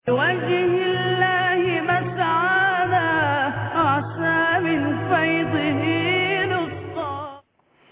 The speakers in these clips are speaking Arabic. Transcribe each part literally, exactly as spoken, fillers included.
وجه الله مسعانا عسى من فيضه نسقى.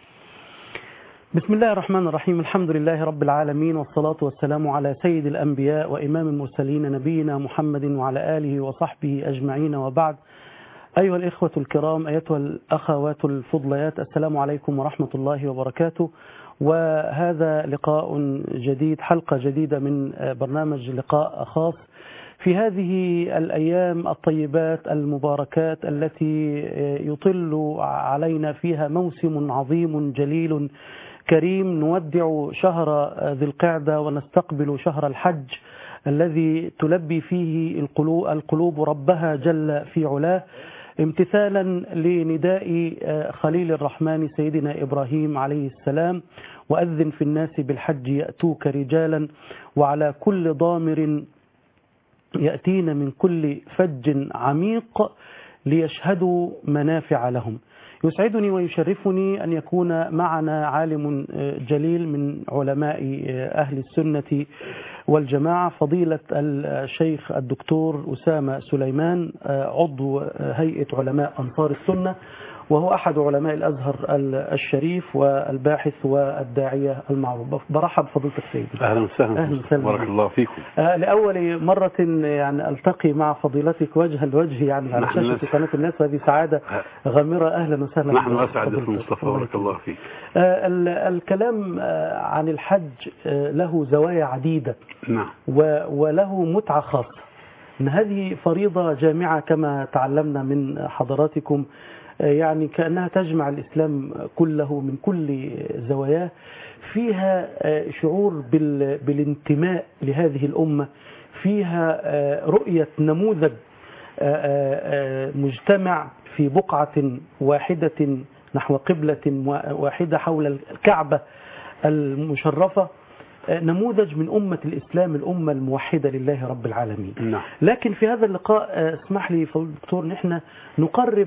بسم الله الرحمن الرحيم. الحمد لله رب العالمين، والصلاة والسلام على سيد الأنبياء وإمام المرسلين نبينا محمد وعلى آله وصحبه أجمعين، وبعد. أيها الإخوة الكرام، أيتها الأخوات الفضليات، السلام عليكم ورحمة الله وبركاته. وهذا لقاء جديد، حلقة جديدة من برنامج لقاء خاص في هذه الأيام الطيبات المباركات التي يطل علينا فيها موسم عظيم جليل كريم. نودع شهر ذي القعدة ونستقبل شهر الحج الذي تلبي فيه القلوب, القلوب ربها جل في علاه، امتثالا لنداء خليل الرحمن سيدنا إبراهيم عليه السلام: وأذن في الناس بالحج يأتوك رجالا وعلى كل ضامر يأتين من كل فج عميق ليشهدوا منافع لهم. يسعدني ويشرفني أن يكون معنا عالم جليل من علماء أهل السنة والجماعة، فضيلة الشيخ الدكتور أسامة سليمان، عضو هيئة علماء أنصار السنة، وهو أحد علماء الأزهر الشريف والباحث والداعية المعروف. برحب فضيلتك سيدي. أهلا وسهلا. بارك الله فيكم. آه لأول مرة يعني ألتقي مع فضيلتك وجها لوجه يعني على شاشة قناة الناس، وهذه سعادة غامرة. أهلا وسهلا. نحن أسعد يا مصطفى، بارك الله فيك. آه الكلام آه عن الحج آه له زوايا عديدة، نعم، وله متعة خاصة. إن هذه فريضة جامعة كما تعلمنا من حضراتكم، يعني كأنها تجمع الإسلام كله من كل زواياه، فيها شعور بالانتماء لهذه الأمة، فيها رؤية نموذج مجتمع في بقعة واحدة نحو قبلة واحدة حول الكعبة المشرفة، نموذج من أمة الإسلام، الأمة الموحدة لله رب العالمين. نعم. لكن في هذا اللقاء اسمح لي فضيلة الدكتور نحن نقرب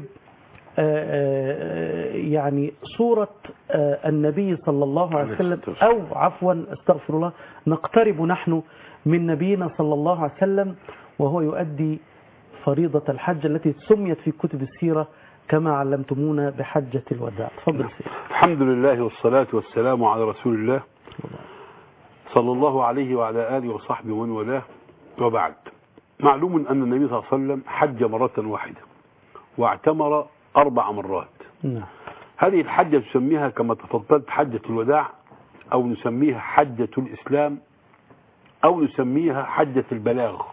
يعني صورة النبي صلى الله عليه وسلم، أو عفوا استغفر الله، نقترب نحن من نبينا صلى الله عليه وسلم وهو يؤدي فريضة الحج التي سميت في كتب السيرة كما علمتمونا بحجة الوداع. تفضل سيدي. الحمد لله والصلاة والسلام على رسول الله صلى الله عليه وعلى آله وصحبه ومن والاه، وبعد. معلوم أن النبي صلى الله عليه وسلم حج مرة واحدة واعتمر أربع مرات. نعم. هذه الحجة نسميها كما تفضلت حجة الوداع، أو نسميها حجة الإسلام، أو نسميها حجة البلاغ.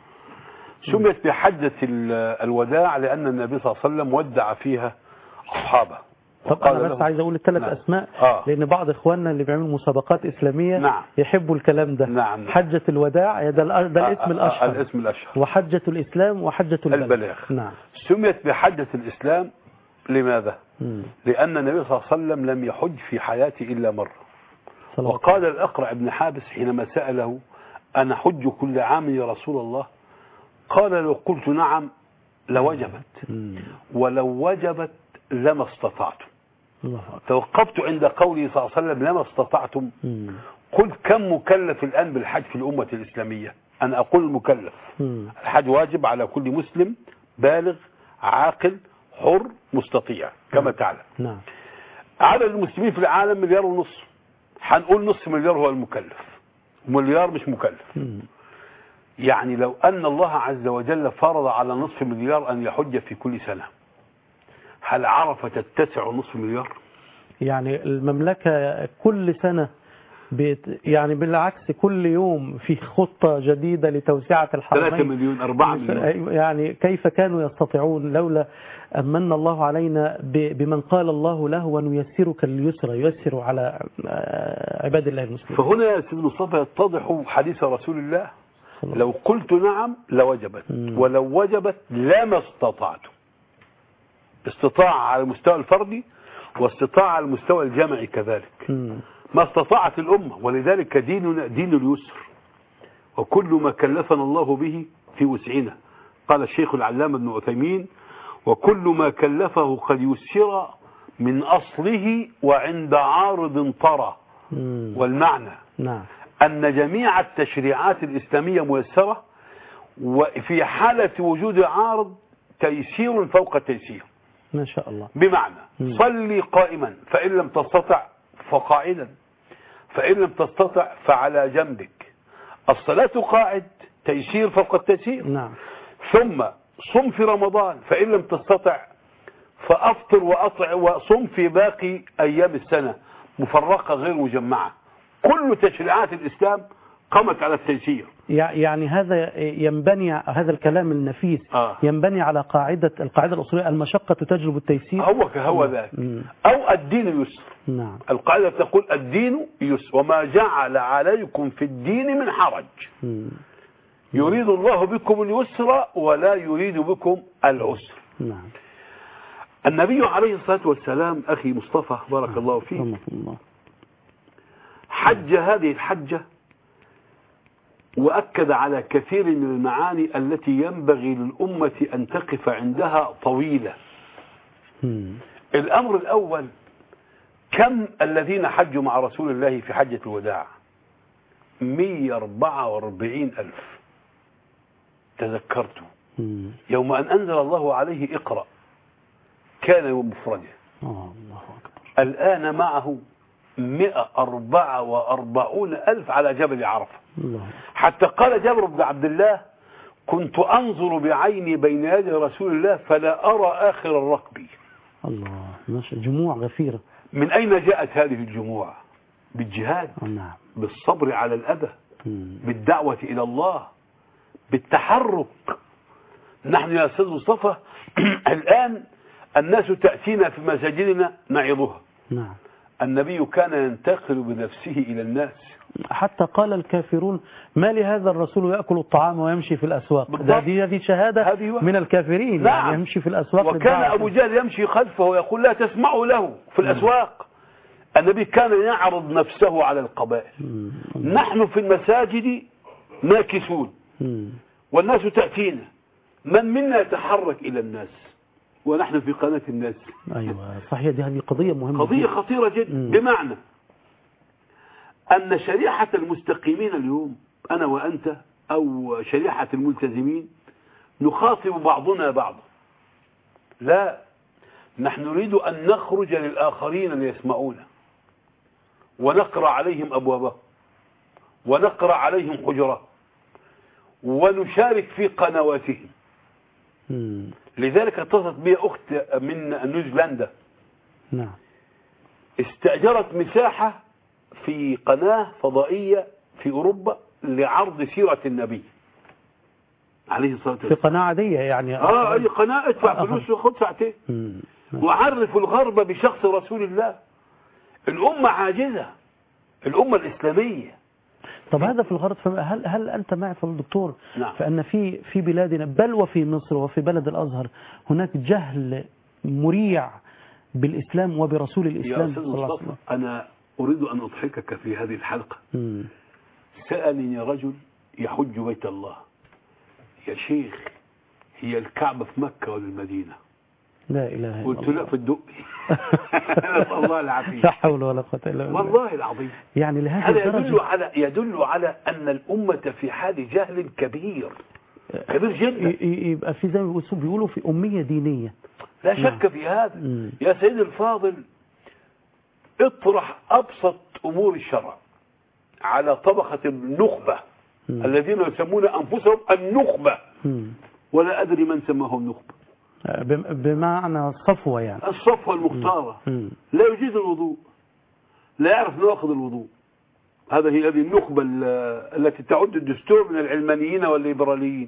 سميت بحجة الوداع لأن النبي صلى الله عليه وسلم ودع فيها أصحابه. طب أنا بس عايز أقول الثلاث نعم. أسماء آه. لأن بعض إخواننا اللي بيعملوا مسابقات إسلامية نعم. يحبوا الكلام ده. نعم. حجة الوداع ده, ده الاسم آه. الأشهر. آه. الاسم الأشهر. وحجة الإسلام وحجة البلاغ. البلاغ. نعم. سميت بحجة الإسلام لماذا؟ مم. لأن النبي صلى الله عليه وسلم لم يحج في حياته إلا مرة. وقال الأقرع بن حابس حينما سأله: أنا حج كل عام يا رسول الله؟ قال: لو قلت نعم لوجبت، ولو وجبت لما استطعتم. توقفت عند قوله صلى الله عليه وسلم لما استطعتم. قلت: كم مكلف الآن بالحج في الأمة الإسلامية؟ أنا أقول المكلف. الحج واجب على كل مسلم بالغ عاقل حر مستطيع كما تعلم. نعم. عدد المسلمين في العالم مليار ونص، هنقول نص مليار هو المكلف، مليار مش مكلف. مم. يعني لو أن الله عز وجل فرض على نصف مليار أن يحج في كل سنة، هل عرفة تتسع نصف مليار؟ يعني المملكة كل سنة بيت يعني بالعكس كل يوم في خطة جديدة لتوسعة الحرمين. ثلاثة مليون أربعة مليون. يعني كيف كانوا يستطيعون لولا أمن الله علينا بمن قال الله له: ونيسرك اليسر، ييسر على عباد الله المسلمين. فهنا يا سيد مصطفى يتضح حديث رسول الله: لو قلت نعم لوجبت، ولو وجبت لما استطعت. استطاع على المستوى الفردي واستطاع على المستوى الجمعي كذلك. مم. ما استطاعت الأمة، ولذلك ديننا دين اليسر، وكل ما كلفنا الله به في وسعنا. قال الشيخ العلامة ابن عثيمين: وكل ما كلفه قد يسر من أصله وعند عارض طرى. والمعنى نعم. أن جميع التشريعات الإسلامية ميسرة، وفي حالة وجود عارض تيسير فوق تيسير. ما شاء الله. بمعنى مم. صلي قائما، فإن لم تستطع فقاعدا، فإن لم تستطع فعلى جنبك. الصلاة قاعد تيسير فوق التيسير. نعم. ثم صم في رمضان، فإن لم تستطع فأفطر وأطع وصم في باقي أيام السنة مفرقة غير مجمعة. كل تشريعات الإسلام قامت على التيسير. يعني هذا ينبني، هذا الكلام النفيس آه. ينبني على قاعدة القاعدة الأصولية المشقة تجلب التيسير. هو كهو ذاك. أو الدين يسر. نعم. القاعدة تقول الدين يسر وما جعل عليكم في الدين من حرج. مم. يريد الله بكم اليسر ولا يريد بكم العسر. نعم. النبي عليه الصلاة والسلام أخي مصطفى بارك الله فيك الله. حج هذه الحجة وأكد على كثير من المعاني التي ينبغي للأمة أن تقف عندها طويلة. مم. الأمر الأول، كم الذين حجوا مع رسول الله في حجة الوداع؟ مئة وأربعة وأربعين ألف. تذكرت مم. يوم أن أنزل الله عليه اقرأ كان يوم مفرده. آه الله أكبر. الآن معه مئة وأربعة وأربعون ألف على جبل عرفة. الله. حتى قال جابر بن عبد الله كنت أنظر بعيني بين يدي رسول الله فلا أرى آخر الركب. الله. ماشي. جموع غفيرة. من أين جاءت هذه الجموع؟ بالجهاد. نعم. بالصبر على الأذى. مم. بالدعوة إلى الله، بالتحرك. نحن يا أستاذ مصطفى الآن الناس تأتينا في مساجدنا نعظها. نعم. النبي كان ينتقل بنفسه إلى الناس. حتى قال الكافرون ما لهذا الرسول يأكل الطعام ويمشي في الأسواق. هذه هذه شهادة من الكافرين. نعم. يعني يمشي في الأسواق. وكان أبو جهل يمشي خلفه ويقول لا تسمعوا له في الأسواق. النبي كان يعرض نفسه على القبائل. نحن في المساجد ناكسون والناس تأتينا، من منا يتحرك إلى الناس ونحن في قناة الناس. أيوة صحيح. دي هذه قضية مهمة، قضية خطيرة جدا. بمعنى أن شريحة المستقيمين اليوم أنا وأنت أو شريحة الملتزمين نخاطب بعضنا بعضا. لا، نحن نريد أن نخرج للآخرين ليسمعونا ونقرأ عليهم أبوابهم ونقرأ عليهم حجرات ونشارك في قنواتهم. مم. لذلك اتصلت بي أخت من نيوزيلندا. نعم. استأجرت مساحة في قناة فضائية في أوروبا لعرض سيرة النبي عليه الصلاة والسلام. في قناة عادية يعني. اه اي قناة ادفع فلوس وخد ساعتين. وعرف الغرب بشخص رسول الله. الأمة عاجزة، الأمة الإسلامية. طب هذا في الغرب، هل هل أنت معي في الدكتور؟ نعم. فأن في في بلادنا بل وفي مصر وفي بلد الأزهر هناك جهل مريع بالإسلام وبرسول الإسلام. يا أستاذ مصطفى أنا أريد أن أضحكك في هذه الحلقة. مم. سألني رجل يحج بيت الله، يا شيخ هي الكعبة في مكة ولا المدينة؟ لا إله إلا الله. قلت لا في الدق. نسأل الله العافية. لا حول ولا قوة إلا بالله. والله العظيم. يعني لهذه هذا الدرجة يدل على يدل على أن الأمة في حال جهل كبير كبير جدا. يبقى في زي ما بيقولوا في أمية دينية. لا شك في هذا. مم. يا سيدي الفاضل اطرح أبسط أمور الشرع على طبقة النخبة. مم. الذين يسمون أنفسهم النخبة. مم. ولا أدري من سماهم نخبة. بمعنى الصفوة يعني. الصفوة المختارة. مم. لا يجيد الوضوء، لا يعرف نواقض الوضوء. هذا هي هذه النخبة التي تعد الدستور من العلمانيين والليبراليين.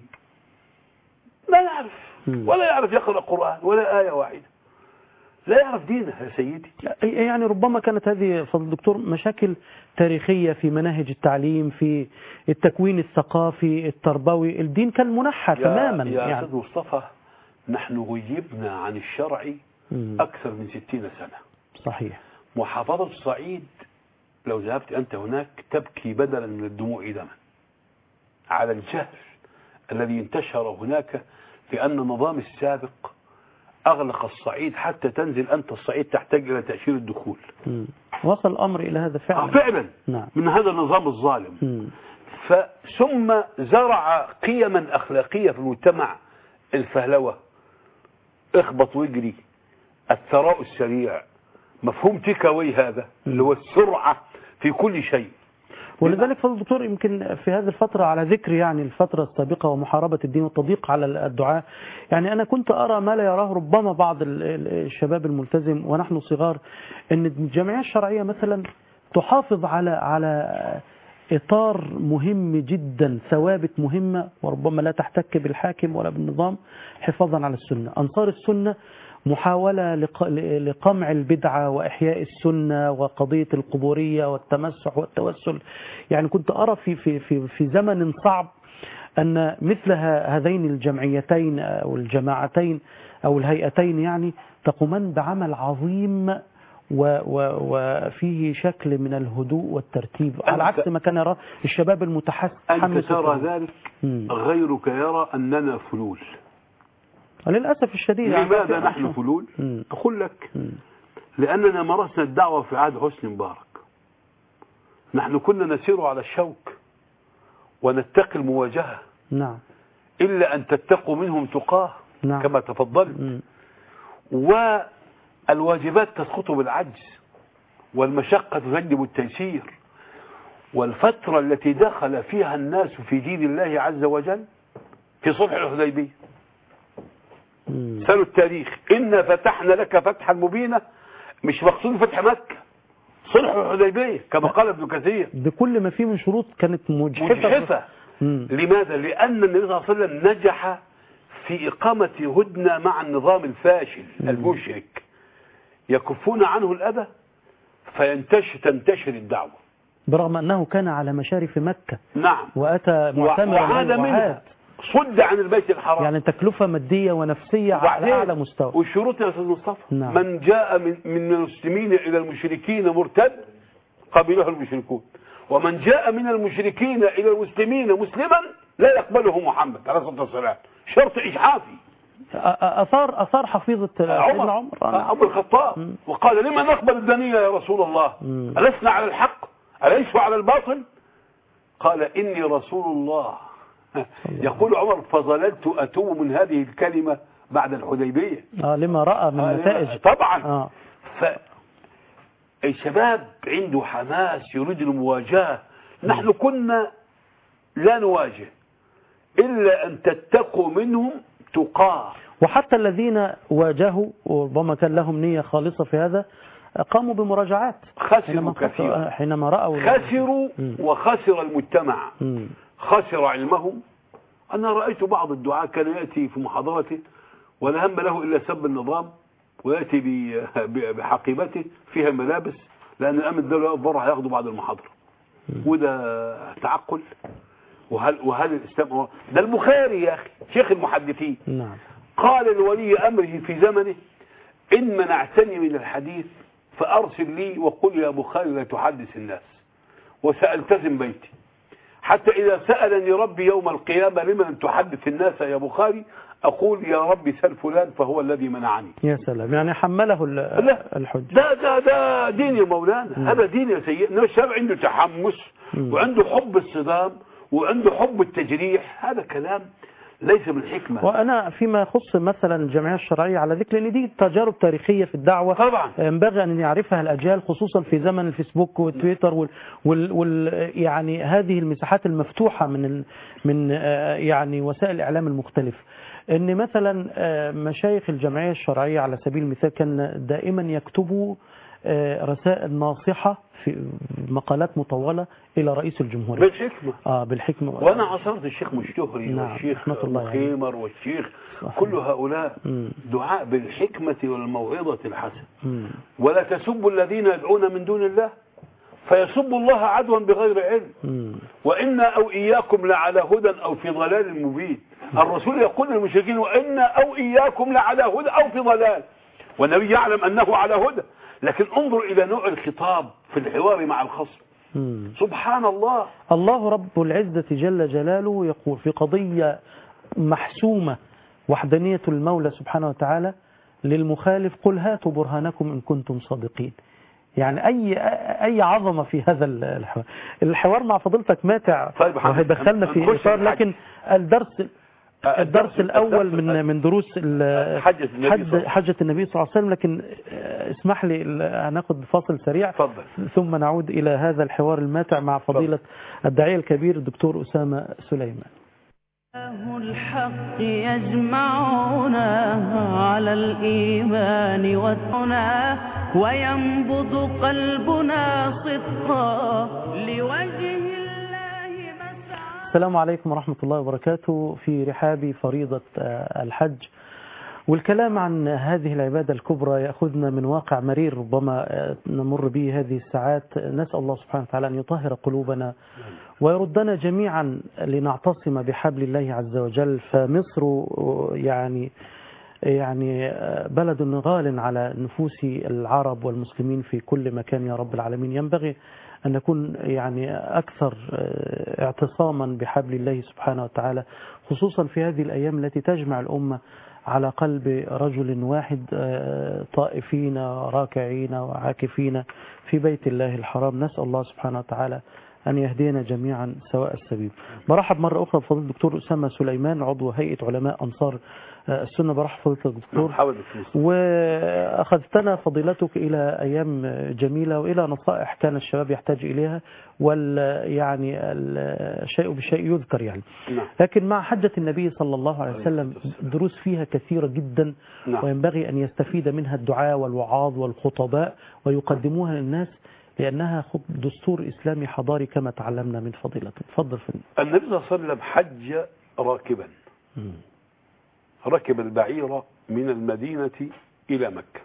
لا يعرف ولا يعرف يقرأ قرآن ولا آية واحدة. لا يعرف دينه يا سيدي. يعني ربما كانت هذه فضل الدكتور مشاكل تاريخية في مناهج التعليم، في التكوين الثقافي التربوي. الدين كان منحى تماما. يا يعني أستاذ مصطفى نحن غيبنا عن الشرع أكثر من ستين سنة. صحيح. محافظة الصعيد لو ذهبت أنت هناك تبكي بدلا من الدموع دما على الجهل الذي انتشر هناك، لأن النظام السابق أغلق الصعيد حتى تنزل أنت الصعيد تحتاج إلى تأشيرة الدخول. مم. وصل الأمر إلى هذا فعلا. آه فعلا. نعم. من هذا النظام الظالم. مم. ثم زرع قيما أخلاقية في المجتمع، الفهلوة، اخبط واجري، الثراء السريع، مفهوم تيكاوي هذا اللي هو السرعة في كل شيء. ولذلك فضل الدكتور يمكن في هذه الفترة على ذكر يعني الفترة السابقة ومحاربة الدين والتضييق على الدعاء، يعني أنا كنت أرى ما لا يراه ربما بعض الشباب الملتزم ونحن صغار، أن الجمعية الشرعية مثلا تحافظ على على إطار مهم جدا، ثوابت مهمة وربما لا تحتك بالحاكم ولا بالنظام، حفاظا على السنة. أنصار السنة محاولة لقمع البدعة وإحياء السنة وقضية القبورية والتمسح والتوسل. يعني كنت أرى في في في في زمن صعب أن مثل هذين الجمعيتين أو الجماعتين أو الهيئتين يعني تقومان بعمل عظيم وفيه شكل من الهدوء والترتيب، على عكس ما كان يرى الشباب المتحمس. أنت ترى ذلك، غيرك يرى أننا فلول. للأسف الشديد. لماذا نحن فلول؟ مم. أقول لك مم. لأننا مارسنا الدعوة في عهد حسني مبارك. نحن كنا نسير على الشوك ونتقي المواجهة. نعم. إلا أن تتقوا منهم تقاه. نعم. كما تفضلت. والواجبات تسقط بالعجز والمشقة تجلب التيسير. والفترة التي دخل فيها الناس في دين الله عز وجل في صلح الحديبية، سألوا التاريخ، إنا فتحنا لك فتحا مبينا، مش مقصود فتح مكة، صلح الحديبية كما قال ابن كثير، بكل ما فيه من شروط كانت مجحفة, مجحفة. لماذا؟ لأن النبي صلى الله عليه وسلم نجح في إقامة هدنة مع النظام الفاشل المشرك، يكفون عنه الأذى فينتشر تنتشر الدعوة، برغم أنه كان على مشارف مكة. نعم. وأتى معتمرا وعاد منها، صد عن البيت الحرام، يعني تكلفة مادية ونفسية على أعلى مستوى. والشروط يا أستاذ مصطفى، نعم. من جاء من من المسلمين إلى المشركين مرتد قبله المشركون، ومن جاء من المشركين إلى المسلمين مسلما لا يقبله محمد عليه الصلاة والسلام، شرط إجحافي. أثار أثار حفيظة عمر عمر, عمر الخطاب وقال: لما نقبل الدنيا يا رسول الله؟ ألسنا على الحق؟ أليسوا على الباطل؟ قال: إني رسول الله. يقول عمر: فظللت أتوب من هذه الكلمة بعد الحديبية. آه لما رأى من نتائج. طبعا. آه. فالشباب عنده حماس يريد المواجهة. نحن كنا لا نواجه إلا أن تتقوا منهم تقاه. وحتى الذين واجهوا وربما كان لهم نية خالصة في هذا قاموا بمراجعات، خسروا كثيرا حينما رأوا خسروا وخسر المجتمع. م. خسر علمهم. أنا رأيت بعض الدعاة كان يأتي في محاضرته ولا هم له إلا سب النظام، ويأتي بحقيبته فيها ملابس لأن الأمن الدولة بره هياخدوا بعد المحاضرة. وده تعقل. وهل وهل الإسلام ده البخاري يا أخي شيخ المحدثين. نعم. قال لولي أمره في زمنه: إن منعتني من الحديث فأرسل لي وقل يا بخاري لا تحدث الناس، وسألتزم بيتي، حتى إذا سألني ربي يوم القيامة لمن تحدث الناس يا بخاري أقول يا ربي سل فلان فهو الذي منعني. يا سلام، يعني حمله الحج. ده ده ده دين يا مولانا. هذا دين يا سيدنا. الشاب عنده تحمس م. وعنده حب الصدام وعنده حب التجريح، هذا كلام ليس بالحكمة. وأنا فيما يخص مثلا الجمعية الشرعية على ذكر لأن دي تجارب تاريخية في الدعوة طبعا ينبغي أن يعرفها الأجيال، خصوصا في زمن الفيسبوك والتويتر وال, وال, وال يعني هذه المساحات المفتوحة من من يعني وسائل الإعلام المختلفة. ان مثلا مشايخ الجمعية الشرعية على سبيل المثال كان دائما يكتبوا رسائل ناصحة في مقالات مطولة إلى رئيس الجمهورية بالحكمة. آه بالحكمة. وأنا عصرت الشيخ مشتهري نعم. والشيخ مخيمر والشيخ صحيح. كل هؤلاء م. دعاء بالحكمة والموعظة الحسنة. م. ولا تسبوا الذين يدعون من دون الله فيسبوا الله عدوا بغير علم. م. وإنا أو إياكم لعلى هدى أو في ضلال مبين. م. الرسول يقول للمشركين: وإنا أو إياكم لعلى هدى أو في ضلال، والنبي يعلم أنه على هدى. لكن انظر إلى نوع الخطاب في الحوار مع الخصم. مم. سبحان الله. الله رب العزة جل جلاله يقول في قضية محسومة وحدانية المولى سبحانه وتعالى للمخالف: قل هاتوا برهانكم إن كنتم صادقين. يعني أي أي عظمة في هذا الحوار. الحوار مع فضيلتك ماتع طيب وهيدخلنا في إطار، لكن الدرس الدرس الأول من من دروس حجة النبي, حجة النبي صلى الله عليه وسلم. لكن اسمح لي هناخد فاصل سريع فضل. ثم نعود إلى هذا الحوار الماتع مع فضيلة الداعية الكبير الدكتور أسامة سليمان. الحق يجمعنا على الإيمان والثنى وينبض قلبنا صدقا لوجه الله مسعى. السلام عليكم ورحمة الله وبركاته. في رحاب فريضة الحج والكلام عن هذه العبادة الكبرى يأخذنا من واقع مرير ربما نمر به هذه الساعات. نسأل الله سبحانه وتعالى أن يطهر قلوبنا ويردنا جميعا لنعتصم بحبل الله عز وجل. فمصر يعني يعني بلد غال على نفوس العرب والمسلمين في كل مكان يا رب العالمين. ينبغي أن نكون يعني أكثر اعتصاما بحبل الله سبحانه وتعالى، خصوصا في هذه الأيام التي تجمع الأمة على قلب رجل واحد، طائفين راكعين وعاكفين في بيت الله الحرام. نسأل الله سبحانه وتعالى أن يهدينا جميعا سواء السبيل. برحب مرة أخرى بفضيلة الدكتور أسامة سليمان عضو هيئة علماء أنصار السنة. برحب فضيلة الدكتور، وأخذتنا فضيلتك إلى أيام جميلة وإلى نصائح كان الشباب يحتاج إليها، وال يعني الشيء بشيء يذكر يعني. لكن مع حجة النبي صلى الله عليه وسلم دروس فيها كثيرة جدا، وينبغي أن يستفيد منها الدعاة والوعاظ والخطباء ويقدموها للناس، لأنها دستور إسلامي حضاري كما تعلمنا من فضيلته. تفضل فندم. النبي صلى الله عليه وسلم حج راكبا، ركب البعير من المدينة إلى مكة،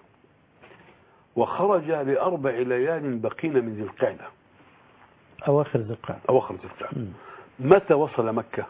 وخرج لأربع ليال بقين من ذي القعدة، أواخر ذي القعدة. أواخر ذي القعدة. متى وصل مكة؟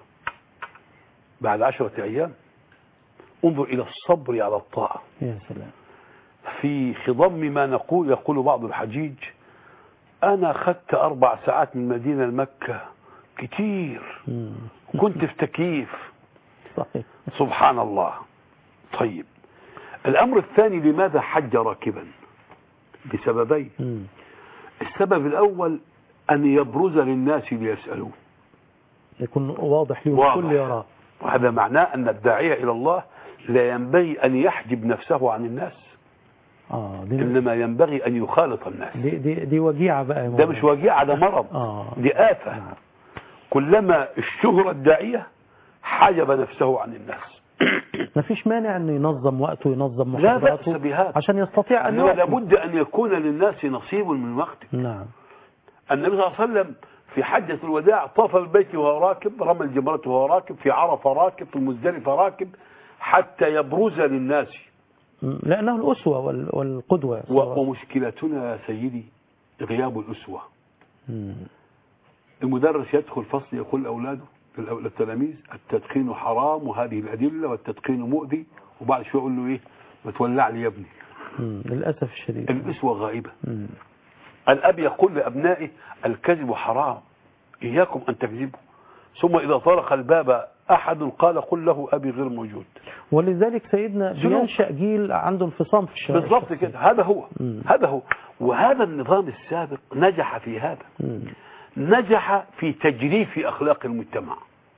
بعد عشرة أيام. انظر إلى الصبر على الطاعة. يا سلام. في خضم ما نقول يقول بعض الحجيج: أنا أخذت أربع ساعات من مدينة لمكة كتير، كنت في تكييف. صحيح. سبحان الله. طيب، الأمر الثاني، لماذا حج راكبا؟ بسببين. مم. السبب الأول أن يبرز للناس ليسألوه، يكون واضح لهم الكل يراه، وهذا معناه أن الداعية إلى الله لا ينبغي أن يحجب نفسه عن الناس، آه إنما ينبغي أن يخالط الناس. دي, دي, دي وجيعة بقى. ده مش وجيعة، ده مرض. آه. دي آفة. نعم. كلما اشتهر الداعية حجب نفسه عن الناس. ما فيش مانع أن ينظم وقته وينظم محاضراته، لا بأس بهذا، عشان يستطيع أن يوقف. لابد أن يكون للناس نصيب من وقته. نعم. النبي صلى الله عليه وسلم في حجة الوداع طاف البيت وهو راكب، رمى الجمرة وهو راكب، في عرفة راكب، في المزدلفة راكب، حتى يبرز للناس، لأنه الأسوة والقدوة. ومشكلتنا يا سيدي غياب الأسوة. مم. المدرس يدخل فصل يقول لأولاده للتلاميذ: التدخين حرام وهذه الأدلة، والتدخين مؤذي، وبعد شوية يقول له إيه؟ ما تولع لي يا ابني. مم. للأسف الشديد الأسوة غائبة. مم. الأب يقول لأبنائه: الكذب حرام، إياكم أن تكذبوا، ثم إذا طرق الباب أحد قال: قل له أبي غير موجود. ولذلك سيدنا بينشأ جيل عنده انفصام في الشارع. بالضبط كده. هذا هو. مم. هذا هو. وهذا النظام السابق نجح في هذا. مم. نجح في تجريف أخلاق المجتمع،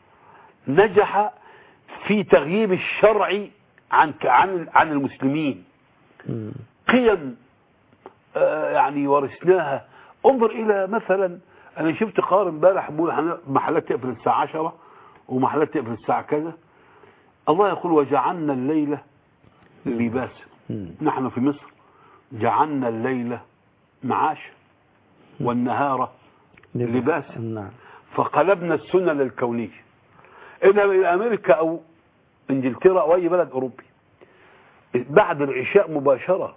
نجح في تغييب الشرع عن عن عن المسلمين. مم. قيم آه يعني ورثناها. انظر إلى مثلا، أنا شفت قارن امبارح بيقول محلات تقفل الساعة عشرة ومحلات تقفل الساعة كذا. الله يقول: وجعلنا الليل لباسا. نحن في مصر جعلنا الليل معاشا والنهار لباسا. نعم. فقلبنا السنة للكونية. إذا إلى أمريكا أو إنجلترا أو أي بلد أوروبي بعد العشاء مباشرة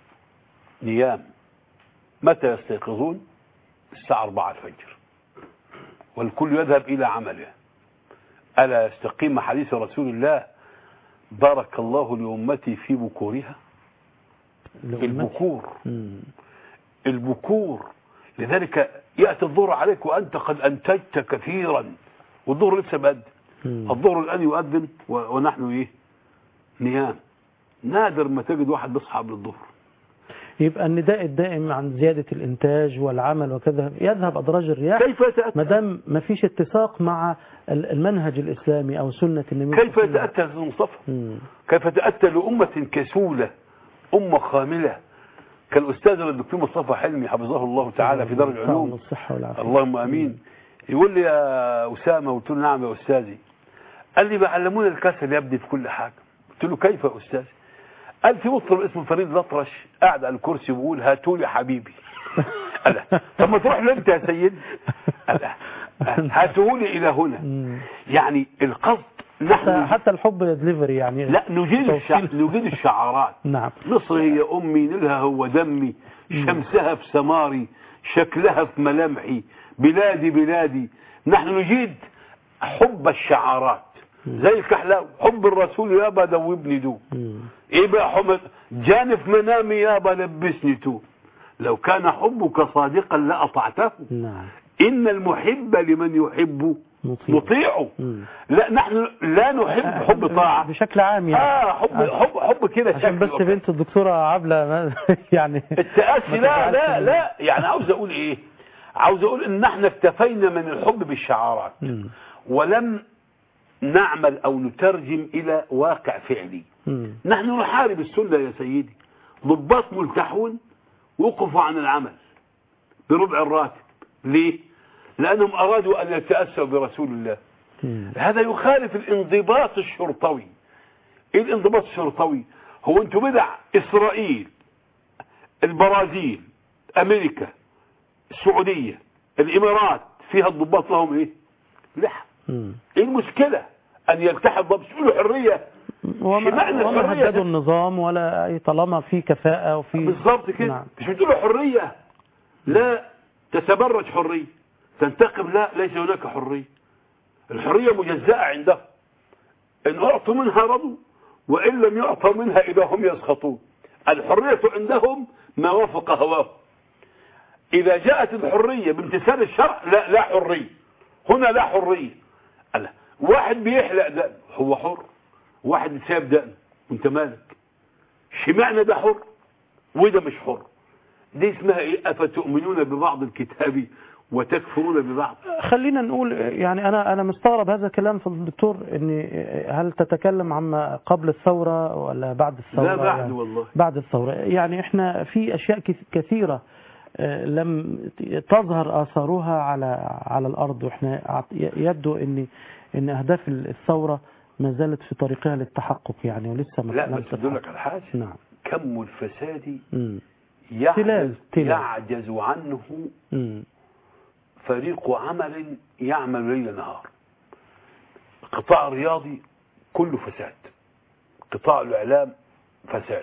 نيام. متى يستيقظون؟ الساعة أربعة الفجر، والكل يذهب إلى عمله. ألا يستقيم حديث رسول الله: بارك الله لأمتي في بكورها. البكور. البكور. لذلك يأتي الظهر عليك وأنت قد أنتجت كثيرا، والظهر لسه بأذن. الظهر الآن يؤذن ونحن إيه؟ نيام. نادر ما تجد واحد بيصحى قبل الظهر. يبقى النداء الدائم عن زيادة الإنتاج والعمل وكذا يذهب أدراج الرياح كيف يتأتى ما دام ما فيش اتساق مع المنهج الإسلامي أو سنة النبي. كيف يتأتى المصطفى؟ كيف يتأتى لأمة كسولة، أمة خاملة كالأستاذ الدكتور مصطفى حلمي حفظه الله تعالى في دار العلوم، اللهم امين. يقول لي يا أسامة، قلت له نعم يا أستاذي. قال لي بعلمونا الكسل يا ابني في كل حاجة. قلت له كيف يا أستاذي؟ قال في مطرب اسمه فريد الأطرش قاعد على الكرسي بيقول هاتوا لي حبيبي. قال طب ما تروح له انت يا سيدي. قال هاتوا لي إلى هنا. يعني القصد نحن حتى الحب دليفري يعني لا نجيد الشع... نجيد الشعارات. نعم. مصر هي أمي، نيلها هو دمي، شمسها في سماري، شكلها في ملامحي، بلادي بلادي. نحن نجيد حب الشعارات زي الكحلاوي، حب الرسول يابا دوبني دو. ايه بقى حب جانف منامي يابا لبسني تو. لو كان حبك صادقا لأطعته. نعم. إن المحب لمن يحب مطيعه. لا نحن لا نحب حب طاعة بشكل عام يعني. اه حب حب حب كده عشان بس بنت الدكتورة عبلة يعني التأسي لا لا لا يعني عاوز اقول ايه، عاوز اقول ان احنا اكتفينا من الحب بالشعارات م. ولم نعمل او نترجم الى واقع فعلي. م. نحن نحارب السنة يا سيدي. ضباط ملتحون وقفوا عن العمل بربع الراتب. ليه؟ لأنهم أرادوا أن يتأسوا برسول الله. م. هذا يخالف الانضباط الشرطوي. إيه الانضباط الشرطوي؟ هو أنتم بدع إسرائيل، البرازيل، أمريكا، السعودية، الإمارات فيها الضباط لهم إيه؟ لحم. إيه المشكلة أن يلتحي الضبط؟ تقولوا حرية. وما هددوا النظام ولا أي طالما في كفاءة وفي بالضبط كده. نعم. مش بتقولوا حرية، لا تتبرج حرية، تنتقم لا، ليس هناك حرية. الحرية مجزأة عندهم، إن أعطوا منها رضوا وإن لم يعطوا منها إذا هم يسخطون. الحرية عندهم ما وافق هواه. إذا جاءت الحرية بامتثال الشرع لا لا حرية. هنا لا حرية. ألا واحد بيحلق دقن هو حر، واحد ساب دقن وانت مالك؟ شمعنا ده حر وده مش حر. دي اسمها ايه؟ افتؤمنون ببعض الكتاب وتكفرون ببعض. خلينا نقول يعني انا انا مستغرب هذا الكلام في الدكتور، ان هل تتكلم عما قبل الثوره ولا بعد الثوره؟ لا بعد يعني والله بعد الثوره. يعني احنا في اشياء كثيره لم تظهر اثارها على على الارض، واحنا يبدو ان ان اهداف الثوره ما زالت في طريقها للتحقق يعني، ولسه ما لا بس ادلك على حاجه. نعم. كم الفساد امم يعجز, يعجز عنه م. فريق عمل يعمل ليل نهار. القطاع الرياضي كله فساد، قطاع الإعلام فساد.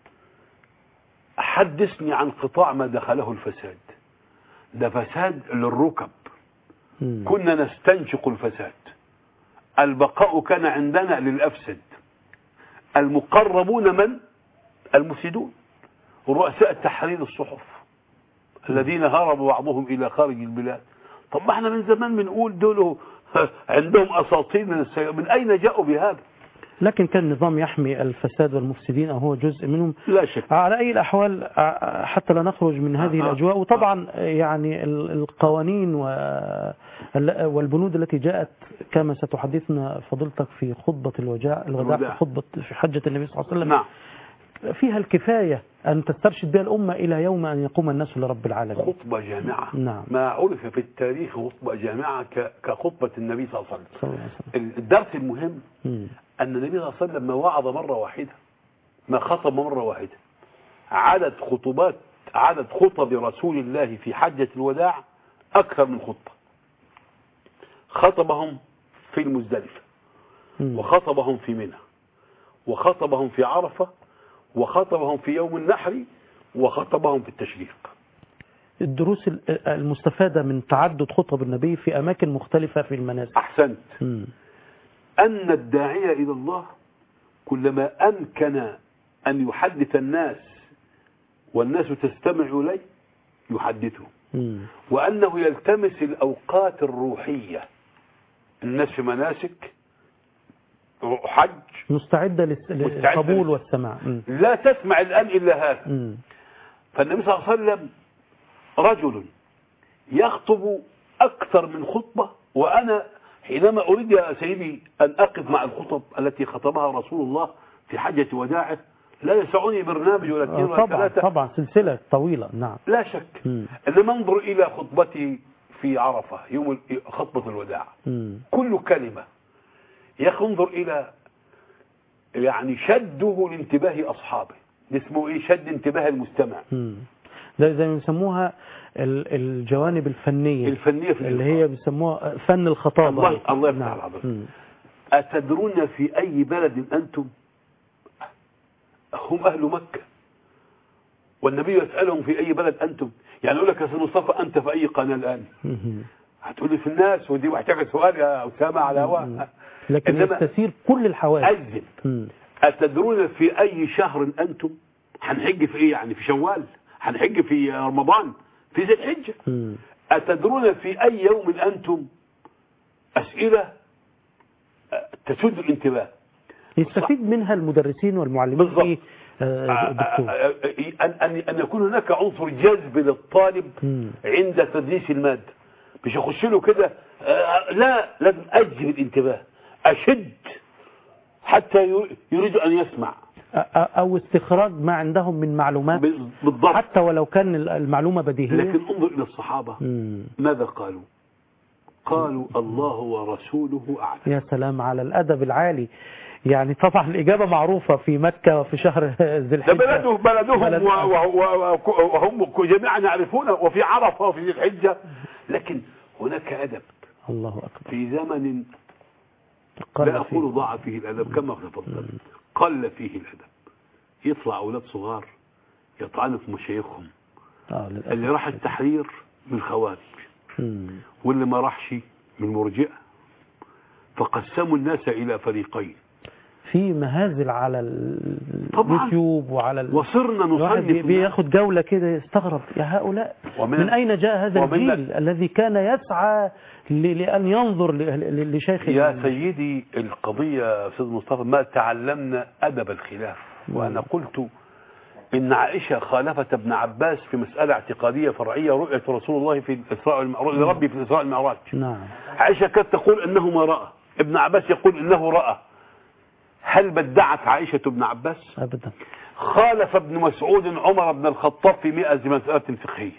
حدثني عن قطاع ما دخله الفساد. ده فساد للركب. م. كنا نستنشق الفساد. البقاء كان عندنا للأفسد. المقربون من المفسدون، ورؤساء تحرير الصحف الذين هربوا بعضهم إلى خارج البلاد. طب ما احنا من زمان بنقول دول عندهم أساطير من السيارة. من أين جاءوا بهذا؟ لكن كان النظام يحمي الفساد والمفسدين أو هو جزء منهم. لا شك. على أي الأحوال حتى لا نخرج من هذه آه الأجواء. وطبعا آه يعني القوانين والبنود التي جاءت كما ستحدثنا فضيلتك في خطبة الوداع الوداع في خطبة في حجة النبي صلى الله عليه وسلم. نعم. فيها الكفاية أن تسترشد بها الأمة إلى يوم أن يقوم الناس لرب العالمين. خطبة جامعة. نعم. ما عرف في التاريخ خطبة جامعة كخطبة النبي صلى الله عليه وسلم. الدرس المهم م. أن النبي صلى الله عليه وسلم ما وعظ مرة واحدة، ما خطب مرة واحدة. عدد خطبات عدد خطب رسول الله في حجة الوداع أكثر من خطبة. خطبهم في المزدلفة م. وخطبهم في منى وخطبهم في عرفة وخطبهم في يوم النحر وخطبهم في التشريق. الدروس المستفادة من تعدد خطب النبي في أماكن مختلفة في المناسك. أحسنت. م. أن الداعية إلى الله كلما أمكن أن يحدث الناس والناس تستمع إليه يحدثهم، وأنه يلتمس الأوقات الروحية. الناس في مناسك حج مستعدة للقبول والسماع. م. لا تسمع الآن إلا هذا. م. فالنبي صلى الله عليه وسلم رجل يخطب أكثر من خطبة، وأنا حينما أريد يا سيدي أن أقف مع الخطب التي خطبها رسول الله في حجة وداعه لا يسعني برنامج ولا اثنين ولا طبعا ثلاثة. طبعا سلسلة طويلة. نعم لا شك. مم. إنما انظر إلى خطبتي في عرفة يوم خطبة الوداع. مم. كل كلمة يا أخي انظر إلى يعني شده لانتباه أصحابه، اسمه إيه؟ شد انتباه المستمع. مم. ده زي ما بيسموها الجوانب الفنية الفنية في اللي هي بيسموها فن الخطابة. الله, الله يفتح نعم. العظيم. أتدرون في أي بلد أنتم؟ هم أهل مكة، والنبي يسألهم في أي بلد أنتم. يعني أقول لك يا سيد مصطفى أنت في أي قناة الآن؟ هتقول لي في الناس، ودي محتاجة سؤال يا أسامة على هواء، لكن يستثير كل الحوادث. أجل. أتدرون في أي شهر أنتم؟ هنحج في إيه يعني؟ في شوال؟ هنحج في رمضان؟ في ذي الحجة؟ أتدرون في أي يوم أنتم؟ أسئلة تشد الانتباه، يستفيد منها المدرسين والمعلمين. بالضبط. دكتور أن أن يكون هناك عنصر جذب للطالب عند تدريس المادة، مش يخش له كده. لا، لازم أجذب الانتباه، أشد حتى يريد أن يسمع، أو استخراج ما عندهم من معلومات. بالضبط. حتى ولو كان المعلومة بديهية. لكن انظر إلى الصحابة ماذا قالوا؟ قالوا الله ورسوله أعلم. يا سلام على الأدب العالي. يعني طبعا الإجابة معروفة في مكة وفي شهر ذي الحجة. بلده بلدهم بلد وهم جميعا يعرفونه، وفي عرفة وفي ذي الحجة، لكن هناك أدب. الله أكبر. في زمن لا أقول ضاع فيه الأدب كما تفضل، قل فيه الأدب. يطلع أولاد صغار يطعنوا في مشايخهم. آه اللي راح التحرير من الخوارج، واللي ما راحش من مرجئة، فقسموا الناس إلى فريقين. في مهازل على اليوتيوب وعلى ال... وصرنا نصنف. بياخد جولة كده يستغرب يا هؤلاء ومن... من أين جاء هذا الجيل ال... الذي كان يسعى ل... لأن ينظر ل... لشيخ. يا ال... سيدي القضية أستاذ مصطفى ما تعلمنا أدب الخلاف. وأنا قلت إن عائشة خالفت ابن عباس في مسألة اعتقادية فرعية، رؤية رسول الله في الإسراء والمعراج لربي في الإسراء والمعراج. نعم. عائشة كانت تقول إنه ما رأى، ابن عباس يقول إنه رأى. هل بدعت عائشة ابن عباس؟ أبدا. خالف ابن مسعود عمر بن الخطاب في مئة مسألة فقهية،